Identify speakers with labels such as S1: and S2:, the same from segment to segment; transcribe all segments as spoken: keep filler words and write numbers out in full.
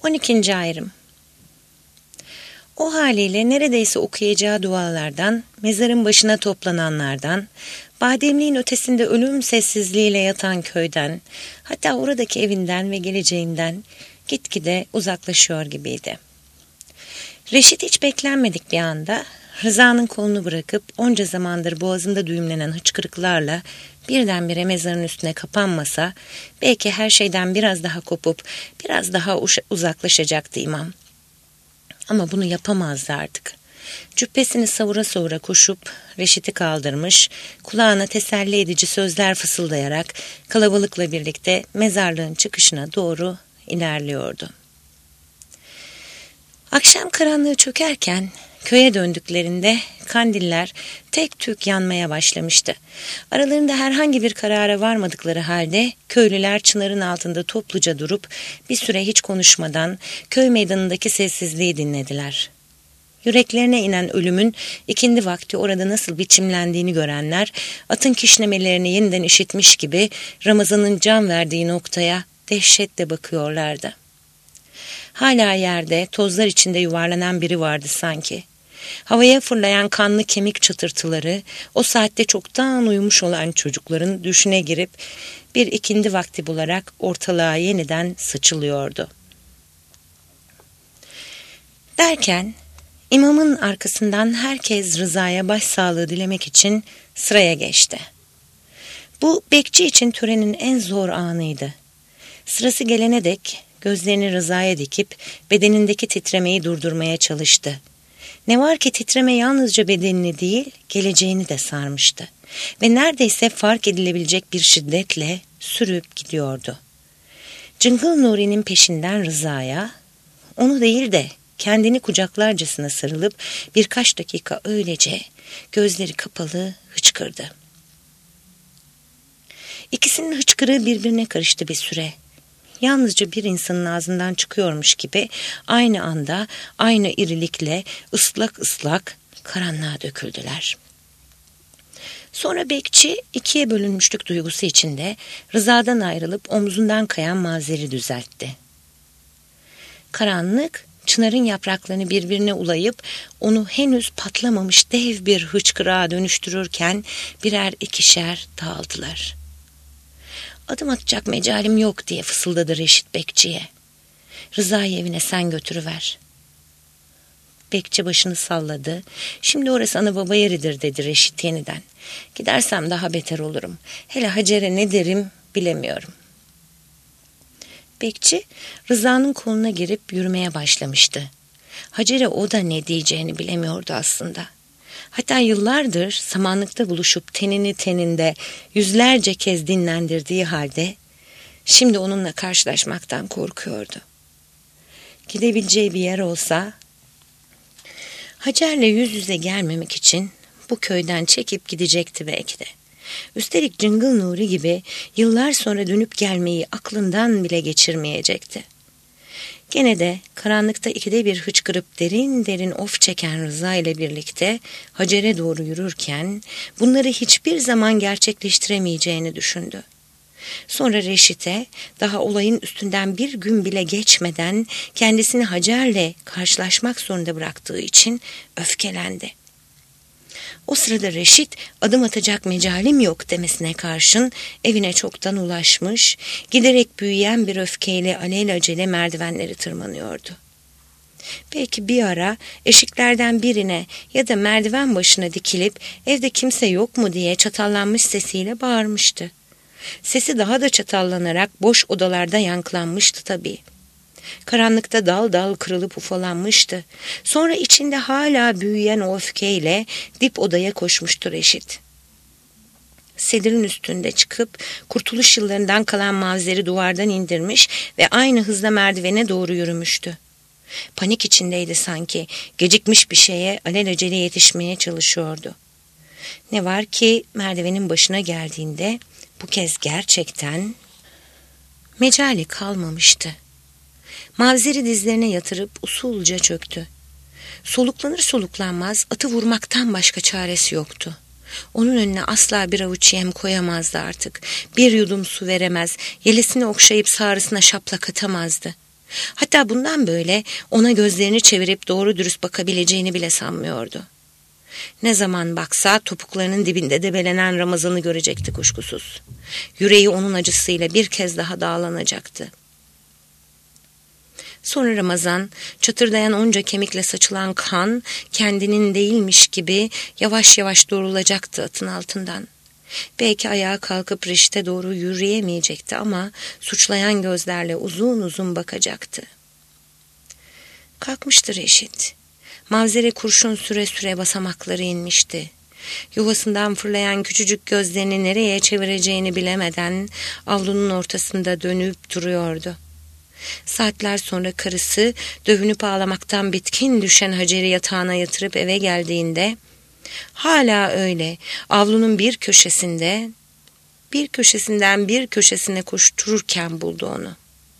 S1: on ikinci ayrım. O haliyle neredeyse okuyacağı dualardan, mezarın başına toplananlardan, bademliğin ötesinde ölüm sessizliğiyle yatan köyden, hatta oradaki evinden ve geleceğinden gitgide uzaklaşıyor gibiydi. Reşit hiç beklenmedik bir anda Rıza'nın kolunu bırakıp onca zamandır boğazında düğümlenen hıçkırıklarla birdenbire mezarın üstüne kapanmasa, belki her şeyden biraz daha kopup biraz daha uzaklaşacaktı imam. Ama bunu yapamazdı artık. Cübbesini savura savura koşup Reşit'i kaldırmış, kulağına teselli edici sözler fısıldayarak kalabalıkla birlikte mezarlığın çıkışına doğru ilerliyordu. Akşam karanlığı çökerken köye döndüklerinde kandiller tek tük yanmaya başlamıştı. Aralarında herhangi bir karara varmadıkları halde köylüler çınarın altında topluca durup bir süre hiç konuşmadan köy meydanındaki sessizliği dinlediler. Yüreklerine inen ölümün ikindi vakti orada nasıl biçimlendiğini görenler, atın kişnemelerini yeniden işitmiş gibi Ramazan'ın can verdiği noktaya dehşetle bakıyorlardı. Hala yerde tozlar içinde yuvarlanan biri vardı sanki. Havaya fırlayan kanlı kemik çıtırtıları o saatte çoktan uyumuş olan çocukların düşüne girip bir ikindi vakti bularak ortalığa yeniden sıçılıyordu. Derken imamın arkasından herkes Rıza'ya başsağlığı dilemek için sıraya geçti. Bu bekçi için törenin en zor anıydı. Sırası gelene dek gözlerini Rıza'ya dikip bedenindeki titremeyi durdurmaya çalıştı. Ne var ki titreme yalnızca bedenini değil, geleceğini de sarmıştı ve neredeyse fark edilebilecek bir şiddetle sürüp gidiyordu. Cıngıl Nuri'nin peşinden Rıza'ya, onu değil de kendini kucaklarcasına sarılıp birkaç dakika öylece gözleri kapalı hıçkırdı. İkisinin hıçkırığı birbirine karıştı bir süre. Yalnızca bir insanın ağzından çıkıyormuş gibi aynı anda, aynı irilikle ıslak ıslak karanlığa döküldüler. Sonra bekçi ikiye bölünmüşlük duygusu içinde Rıza'dan ayrılıp omzundan kayan mazeri düzeltti. Karanlık, çınarın yapraklarını birbirine ulayıp onu henüz patlamamış dev bir hıçkırığa dönüştürürken birer ikişer dağıldılar. Adım atacak mecalim yok diye fısıldadı Reşit bekçiye. Rıza'yı evine sen götürüver. Bekçi başını salladı. Şimdi orası ana baba yeridir dedi Reşit yeniden. Gidersem daha beter olurum. Hele Hacer'e ne derim bilemiyorum. Bekçi Rıza'nın koluna girip yürümeye başlamıştı. Hacer'e o da ne diyeceğini bilemiyordu aslında. Hatta yıllardır samanlıkta buluşup tenini teninde yüzlerce kez dinlendirdiği halde şimdi onunla karşılaşmaktan korkuyordu. Gidebileceği bir yer olsa Hacer'le yüz yüze gelmemek için bu köyden çekip gidecekti belki de. Üstelik Cıngıl Nuri gibi yıllar sonra dönüp gelmeyi aklından bile geçirmeyecekti. Gene de karanlıkta ikide bir hıçkırıp derin derin of çeken Rıza ile birlikte Hacer'e doğru yürürken bunları hiçbir zaman gerçekleştiremeyeceğini düşündü. Sonra Reşit'e daha olayın üstünden bir gün bile geçmeden kendisini Hacer'le karşılaşmak zorunda bıraktığı için öfkelendi. O sırada Reşit adım atacak mecalim yok demesine karşın evine çoktan ulaşmış, giderek büyüyen bir öfkeyle alelacele merdivenleri tırmanıyordu. Belki bir ara eşiklerden birine ya da merdiven başına dikilip evde kimse yok mu diye çatallanmış sesiyle bağırmıştı. Sesi daha da çatallanarak boş odalarda yankılanmıştı tabii. Karanlıkta dal dal kırılıp ufalanmıştı. Sonra içinde hala büyüyen o öfkeyle dip odaya koşmuştu Reşit. Sedirin üstünde çıkıp kurtuluş yıllarından kalan mavzeri duvardan indirmiş ve aynı hızla merdivene doğru yürümüştü. Panik içindeydi sanki, gecikmiş bir şeye alelacele yetişmeye çalışıyordu. Ne var ki merdivenin başına geldiğinde bu kez gerçekten mecali kalmamıştı. Mavzeri dizlerine yatırıp usulca çöktü. Soluklanır soluklanmaz atı vurmaktan başka çaresi yoktu. Onun önüne asla bir avuç yem koyamazdı artık. Bir yudum su veremez, yelesini okşayıp sağrısına şaplak atamazdı. Hatta bundan böyle ona gözlerini çevirip doğru dürüst bakabileceğini bile sanmıyordu. Ne zaman baksa topuklarının dibinde debelenen Ramazan'ı görecekti kuşkusuz. Yüreği onun acısıyla bir kez daha dağlanacaktı. Sonra Ramazan, çatırdayan onca kemikle saçılan kan kendinin değilmiş gibi yavaş yavaş doğrulacaktı atın altından. Belki ayağa kalkıp Reşit'e doğru yürüyemeyecekti ama suçlayan gözlerle uzun uzun bakacaktı. Kalkmıştı Reşit. Mavzere kurşun süre süre basamakları inmişti. Yuvasından fırlayan küçücük gözlerini nereye çevireceğini bilemeden avlunun ortasında dönüp duruyordu. Saatler sonra karısı dövünüp ağlamaktan bitkin düşen Hacer'i yatağına yatırıp eve geldiğinde hala öyle avlunun bir köşesinde bir köşesinden bir köşesine koştururken buldu onu.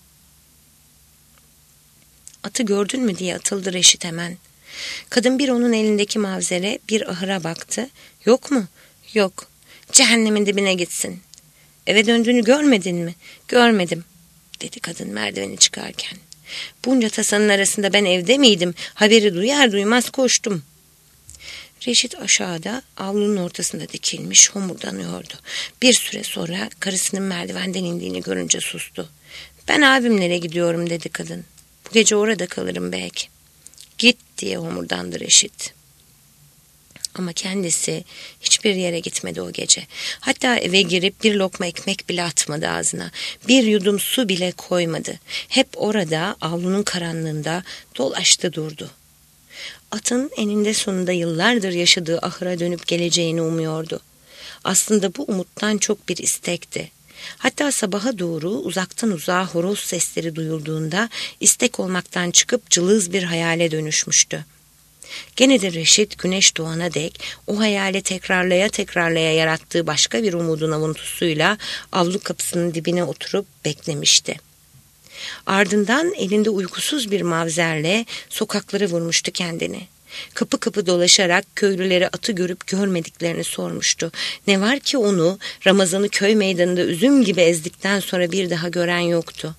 S1: Atı gördün mü diye atıldı Reşit hemen. Kadın bir onun elindeki mavzere bir ahıra baktı. Yok mu? Yok. Cehennemin dibine gitsin. Eve döndüğünü görmedin mi? Görmedim, dedi kadın merdiveni çıkarken. Bunca tasanın arasında ben evde miydim? Haberi duyar duymaz koştum. Reşit aşağıda avlunun ortasında dikilmiş homurdanıyordu. Bir süre sonra karısının merdivenden indiğini görünce sustu. Ben abimlere gidiyorum, dedi kadın. Bu gece orada kalırım belki. Git, diye homurdandı Reşit. Ama kendisi hiçbir yere gitmedi o gece. Hatta eve girip bir lokma ekmek bile atmadı ağzına. Bir yudum su bile koymadı. Hep orada avlunun karanlığında dolaştı durdu. Atın eninde sonunda yıllardır yaşadığı ahıra dönüp geleceğini umuyordu. Aslında bu umuttan çok bir istekti. Hatta sabaha doğru uzaktan uzağa horoz sesleri duyulduğunda istek olmaktan çıkıp cılız bir hayale dönüşmüştü. Gene de Reşit güneş doğana dek o hayali tekrarlaya tekrarlaya yarattığı başka bir umudun avuntusuyla avlu kapısının dibine oturup beklemişti. Ardından elinde uykusuz bir mavzerle sokaklara vurmuştu kendini. Kapı kapı dolaşarak köylüleri atı görüp görmediklerini sormuştu. Ne var ki onu Ramazan'ı köy meydanında üzüm gibi ezdikten sonra bir daha gören yoktu.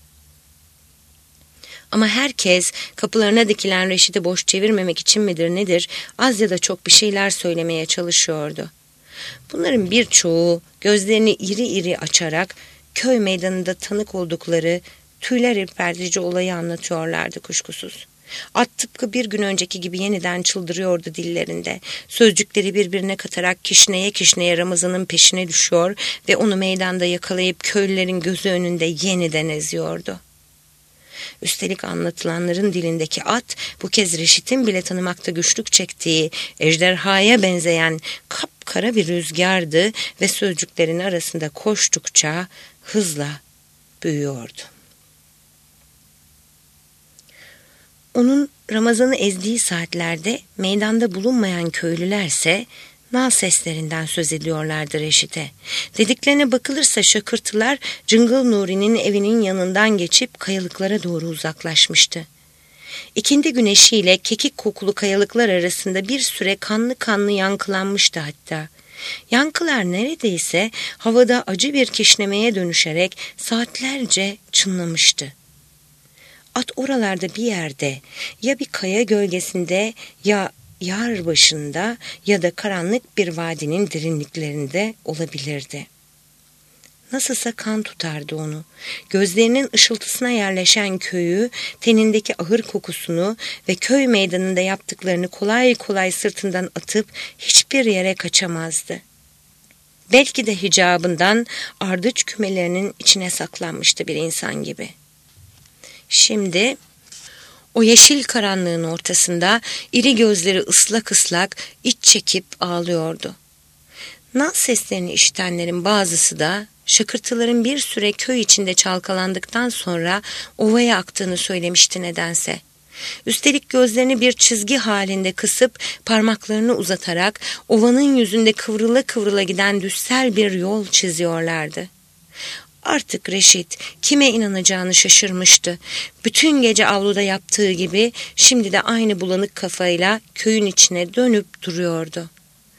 S1: Ama herkes kapılarına dikilen Reşit'i boş çevirmemek için midir nedir az ya da çok bir şeyler söylemeye çalışıyordu. Bunların birçoğu gözlerini iri iri açarak köy meydanında tanık oldukları tüyler ürpertici olayı anlatıyorlardı kuşkusuz. At tıpkı bir gün önceki gibi yeniden çıldırıyordu dillerinde. Sözcükleri birbirine katarak kişneye kişneye Ramazan'ın peşine düşüyor ve onu meydanda yakalayıp köylülerin gözü önünde yeniden eziyordu. Üstelik anlatılanların dilindeki at bu kez Reşit'in bile tanımakta güçlük çektiği ejderhaya benzeyen kapkara bir rüzgardı ve sözcüklerin arasında koştukça hızla büyüyordu. Onun Ramazan'ı ezdiği saatlerde meydanda bulunmayan köylülerse nal seslerinden söz ediyorlardı Reşit'e. Dediklerine bakılırsa şakırtılar Cıngıl Nuri'nin evinin yanından geçip kayalıklara doğru uzaklaşmıştı. İkindi güneşiyle kekik kokulu kayalıklar arasında bir süre kanlı kanlı yankılanmıştı hatta. Yankılar neredeyse havada acı bir kişnemeye dönüşerek saatlerce çınlamıştı. At oralarda bir yerde, ya bir kaya gölgesinde ya yar başında ya da karanlık bir vadinin derinliklerinde olabilirdi. Nasılsa kan tutardı onu. Gözlerinin ışıltısına yerleşen köyü, tenindeki ahır kokusunu ve köy meydanında yaptıklarını kolay kolay sırtından atıp hiçbir yere kaçamazdı. Belki de hicabından ardıç kümelerinin içine saklanmıştı bir insan gibi. Şimdi o yeşil karanlığın ortasında iri gözleri ıslak ıslak iç çekip ağlıyordu. Nal seslerini işitenlerin bazısı da şakırtıların bir süre köy içinde çalkalandıktan sonra ovaya aktığını söylemişti nedense. Üstelik gözlerini bir çizgi halinde kısıp parmaklarını uzatarak ovanın yüzünde kıvrıla kıvrıla giden düssel bir yol çiziyorlardı. Artık Reşit kime inanacağını şaşırmıştı. Bütün gece avluda yaptığı gibi şimdi de aynı bulanık kafayla köyün içine dönüp duruyordu.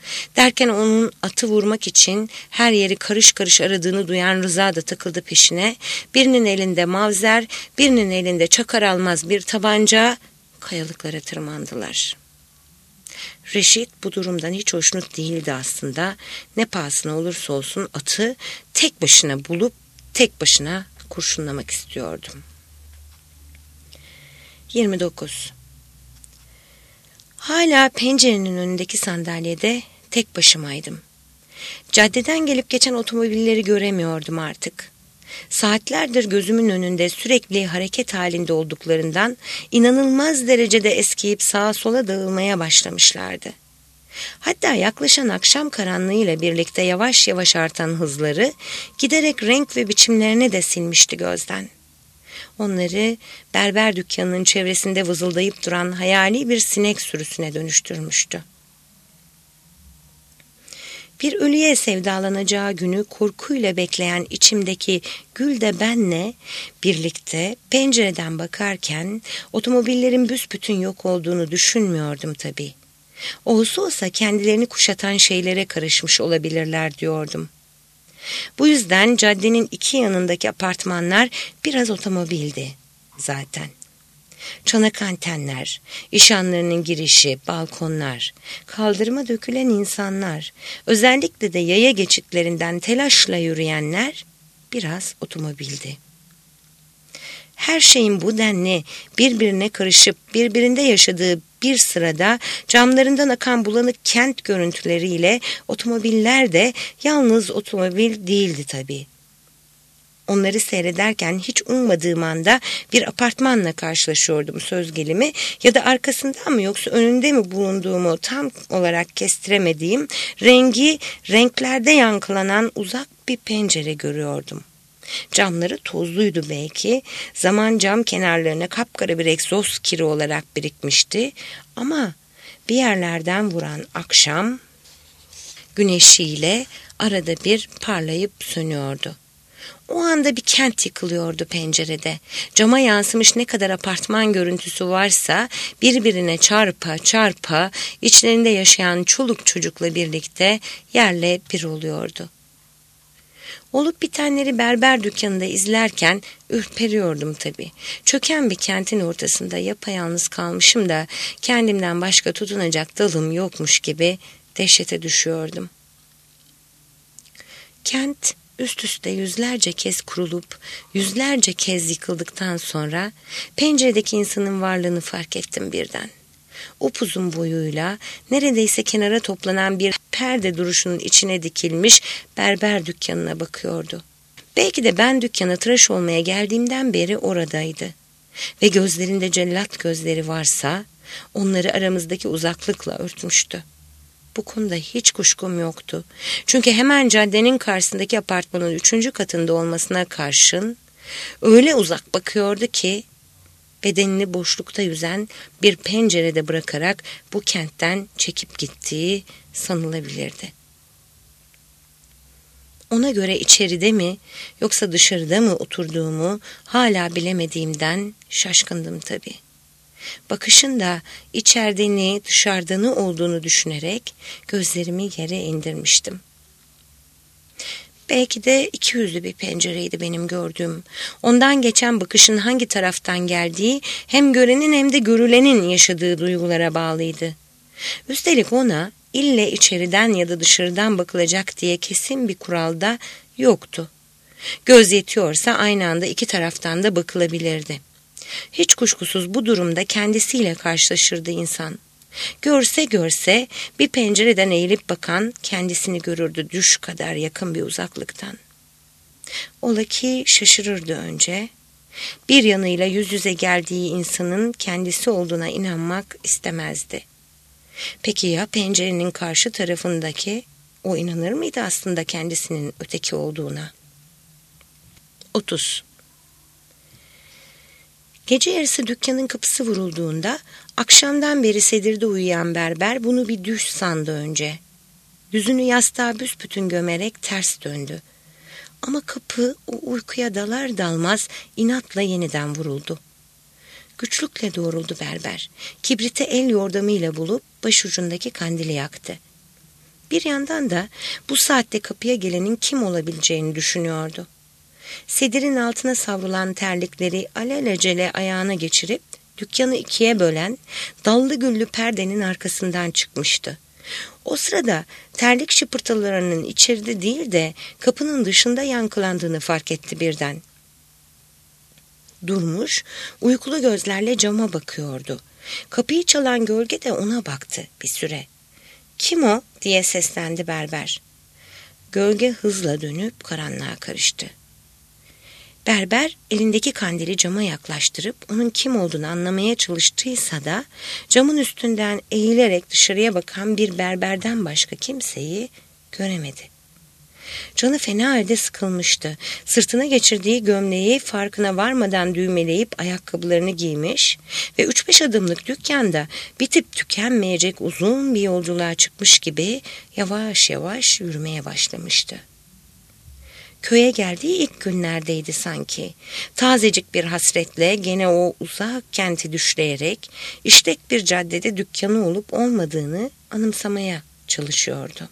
S1: Derken onun atı vurmak için her yeri karış karış aradığını duyan Rıza da takıldı peşine. Birinin elinde mavzer, birinin elinde çakar almaz bir tabanca, kayalıklara tırmandılar. Reşit bu durumdan hiç hoşnut değildi aslında. Ne pahasına olursa olsun atı tek başına bulup tek başına kurşunlamak istiyordum. yirmi dokuz. Hala pencerenin önündeki sandalyede tek başımaydım. Caddeden gelip geçen otomobilleri göremiyordum artık. Saatlerdir gözümün önünde sürekli hareket halinde olduklarından inanılmaz derecede eskiyip sağa sola dağılmaya başlamışlardı. Hatta yaklaşan akşam karanlığıyla birlikte yavaş yavaş artan hızları giderek renk ve biçimlerini de silmişti gözden. Onları berber dükkanının çevresinde vızıldayıp duran hayali bir sinek sürüsüne dönüştürmüştü. Bir ölüye sevdalanacağı günü korkuyla bekleyen içimdeki Gül de benle birlikte pencereden bakarken otomobillerin büsbütün yok olduğunu düşünmüyordum tabii. Olsa olsa kendilerini kuşatan şeylere karışmış olabilirler diyordum. Bu yüzden caddenin iki yanındaki apartmanlar biraz otomobildi zaten. Çanak antenler, işanlarının girişi, balkonlar, kaldırıma dökülen insanlar, özellikle de yaya geçitlerinden telaşla yürüyenler biraz otomobildi. Her şeyin bu denli birbirine karışıp birbirinde yaşadığı bir sırada camlarından akan bulanık kent görüntüleriyle otomobiller de yalnız otomobil değildi tabii. Onları seyrederken hiç ummadığım anda bir apartmanla karşılaşıyordum söz gelimi ya da arkasında mı yoksa önünde mi bulunduğumu tam olarak kestiremediğim rengi renklerde yankılanan uzak bir pencere görüyordum. Camları tozluydu belki, zaman cam kenarlarına kapkara bir egzoz kiri olarak birikmişti ama bir yerlerden vuran akşam güneşiyle arada bir parlayıp sönüyordu. O anda bir kent yıkılıyordu pencerede. Cama yansımış ne kadar apartman görüntüsü varsa birbirine çarpa çarpa içlerinde yaşayan çoluk çocukla birlikte yerle bir oluyordu. Olup bitenleri berber dükkanında izlerken ürperiyordum tabii. Çöken bir kentin ortasında yapayalnız kalmışım da kendimden başka tutunacak dalım yokmuş gibi dehşete düşüyordum. Kent üst üste yüzlerce kez kurulup yüzlerce kez yıkıldıktan sonra penceredeki insanın varlığını fark ettim birden. Upuzun boyuyla neredeyse kenara toplanan bir perde duruşunun içine dikilmiş berber dükkanına bakıyordu. Belki de ben dükkana tıraş olmaya geldiğimden beri oradaydı. Ve gözlerinde cellat gözleri varsa onları aramızdaki uzaklıkla örtmüştü. Bu konuda hiç kuşkum yoktu. Çünkü hemen caddenin karşısındaki apartmanın üçüncü katında olmasına karşın öyle uzak bakıyordu ki bedenini boşlukta yüzen bir pencerede bırakarak bu kentten çekip gittiği sanılabilirdi. Ona göre içeride mi yoksa dışarıda mı oturduğumu hala bilemediğimden şaşkındım tabii. Bakışın da içerideni dışarıdanı olduğunu düşünerek gözlerimi yere indirmiştim. Belki de iki yüzlü bir pencereydi benim gördüğüm. Ondan geçen bakışın hangi taraftan geldiği hem görenin hem de görülenin yaşadığı duygulara bağlıydı. Üstelik ona ille içeriden ya da dışarıdan bakılacak diye kesin bir kural da yoktu. Göz yetiyorsa aynı anda iki taraftan da bakılabilirdi. Hiç kuşkusuz bu durumda kendisiyle karşılaşırdı insan. Görse görse bir pencereden eğilip bakan kendisini görürdü düş kadar yakın bir uzaklıktan. Ola ki şaşırırdı önce. Bir yanıyla yüz yüze geldiği insanın kendisi olduğuna inanmak istemezdi. Peki ya pencerenin karşı tarafındaki, o inanır mıydı aslında kendisinin öteki olduğuna? otuz. Gece yarısı dükkanın kapısı vurulduğunda akşamdan beri sedirde uyuyan berber bunu bir düş sandı önce. Yüzünü yastığa büsbütün gömerek ters döndü. Ama kapı o uykuya dalar dalmaz inatla yeniden vuruldu. Güçlükle doğruldu berber. Kibriti el yordamıyla bulup başucundaki kandili yaktı. Bir yandan da bu saatte kapıya gelenin kim olabileceğini düşünüyordu. Sedirin altına savrulan terlikleri alelacele ayağına geçirip dükkanı ikiye bölen dallı güllü perdenin arkasından çıkmıştı. O sırada terlik şıpırtılarının içeride değil de kapının dışında yankılandığını fark etti birden. Durmuş, uykulu gözlerle cama bakıyordu. Kapıyı çalan gölge de ona baktı bir süre. "Kim o?" diye seslendi berber. Gölge hızla dönüp karanlığa karıştı. Berber elindeki kandili cama yaklaştırıp onun kim olduğunu anlamaya çalıştıysa da camın üstünden eğilerek dışarıya bakan bir berberden başka kimseyi göremedi. Canı fena halde sıkılmıştı. Sırtına geçirdiği gömleği farkına varmadan düğmeleyip ayakkabılarını giymiş ve üç beş adımlık dükkanda bitip tükenmeyecek uzun bir yolculuğa çıkmış gibi yavaş yavaş yürümeye başlamıştı. Köye geldiği ilk günlerdeydi sanki. Tazecik bir hasretle gene o uzak kenti düşleyerek işlek bir caddede dükkanı olup olmadığını anımsamaya çalışıyordu.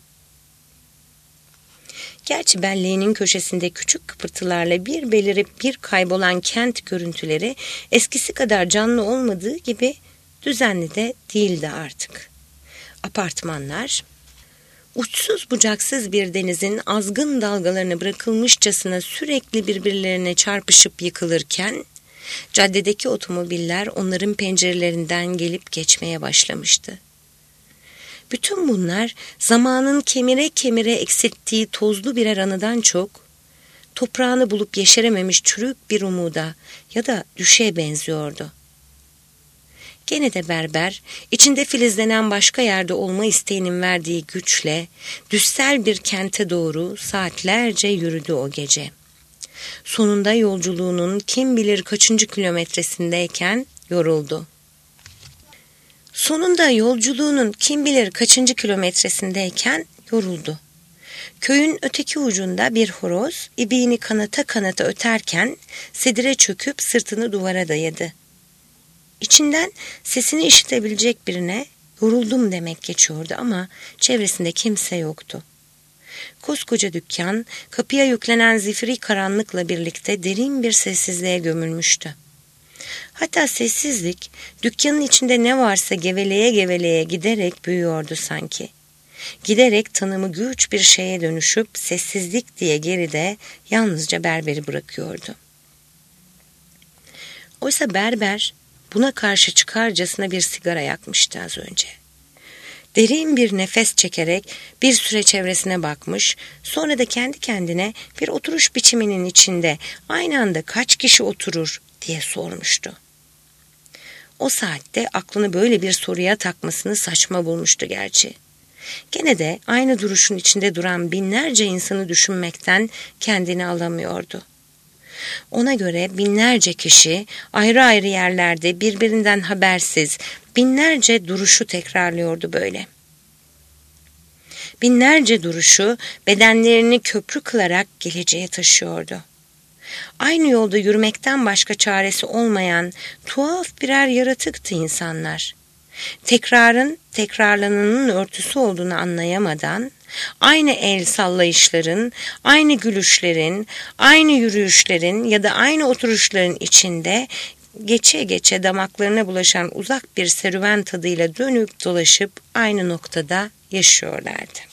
S1: Gerçi belleğinin köşesinde küçük kıpırtılarla bir belirip bir kaybolan kent görüntüleri eskisi kadar canlı olmadığı gibi düzenli de değildi artık. Apartmanlar, uçsuz bucaksız bir denizin azgın dalgalarına bırakılmışçasına sürekli birbirlerine çarpışıp yıkılırken, caddedeki otomobiller onların pencerelerinden gelip geçmeye başlamıştı. Bütün bunlar zamanın kemire kemire eksilttiği tozlu birer anıdan çok, toprağını bulup yeşerememiş çürük bir umuda ya da düşe benziyordu. Gene de berber, içinde filizlenen başka yerde olma isteğinin verdiği güçle, düssel bir kente doğru saatlerce yürüdü o gece. Sonunda yolculuğunun kim bilir kaçıncı kilometresindeyken yoruldu. Sonunda yolculuğunun kim bilir kaçıncı kilometresindeyken yoruldu. Köyün öteki ucunda bir horoz ibiğini kanata kanata öterken sedire çöküp sırtını duvara dayadı. İçinden sesini işitebilecek birine yoruldum demek geçiyordu ama çevresinde kimse yoktu. Koskoca dükkan kapıya yüklenen zifiri karanlıkla birlikte derin bir sessizliğe gömülmüştü. Hatta sessizlik dükkanın içinde ne varsa geveleye geveleye giderek büyüyordu sanki. Giderek tanımı güç bir şeye dönüşüp sessizlik diye geride yalnızca berberi bırakıyordu. Oysa berber buna karşı çıkarcasına bir sigara yakmıştı az önce. Derin bir nefes çekerek bir süre çevresine bakmış, sonra da kendi kendine bir oturuş biçiminin içinde aynı anda kaç kişi oturur diye sormuştu. O saatte aklını böyle bir soruya takmasını saçma bulmuştu gerçi. Gene de aynı duruşun içinde duran binlerce insanı düşünmekten kendini alamıyordu. Ona göre binlerce kişi ayrı ayrı yerlerde birbirinden habersiz binlerce duruşu tekrarlıyordu böyle. Binlerce duruşu bedenlerini köprü kılarak geleceğe taşıyordu. Aynı yolda yürümekten başka çaresi olmayan tuhaf birer yaratıktı insanlar. Tekrarın tekrarlananın örtüsü olduğunu anlayamadan, aynı el sallayışların, aynı gülüşlerin, aynı yürüyüşlerin ya da aynı oturuşların içinde geçe geçe damaklarına bulaşan uzak bir serüven tadıyla dönüp dolaşıp aynı noktada yaşıyorlardı.